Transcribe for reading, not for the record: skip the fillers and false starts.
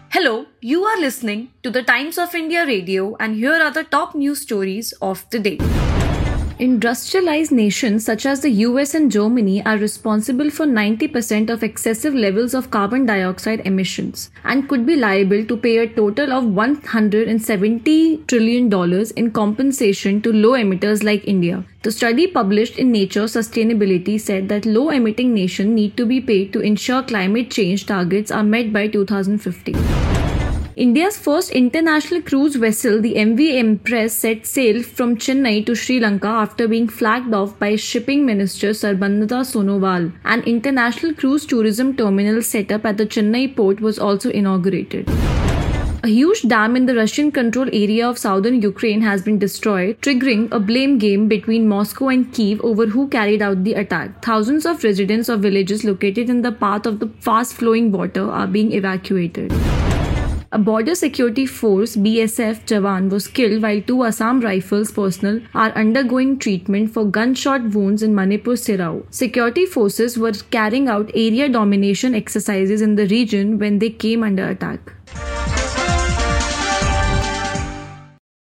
Hello, you are listening to the Times of India radio, and here are the top news stories of the day. Industrialized nations such as the US and Germany are responsible for 90% of excessive levels of carbon dioxide emissions and could be liable to pay a total of $170 trillion in compensation to low emitters like India. The study published in Nature Sustainability said that low-emitting nations need to be paid to ensure climate change targets are met by 2050. India's first international cruise vessel, the MV Empress, set sail from Chennai to Sri Lanka after being flagged off by Shipping Minister Sarbanada Sonowal. An international cruise tourism terminal set up at the Chennai port was also inaugurated. A huge dam in the Russian-controlled area of southern Ukraine has been destroyed, triggering a blame game between Moscow and Kyiv over who carried out the attack. Thousands of residents of villages located in the path of the fast-flowing water are being evacuated. A border security force BSF Jawan was killed while two Assam Rifles personnel are undergoing treatment for gunshot wounds in Manipur Sirao. Security forces were carrying out area domination exercises in the region when they came under attack.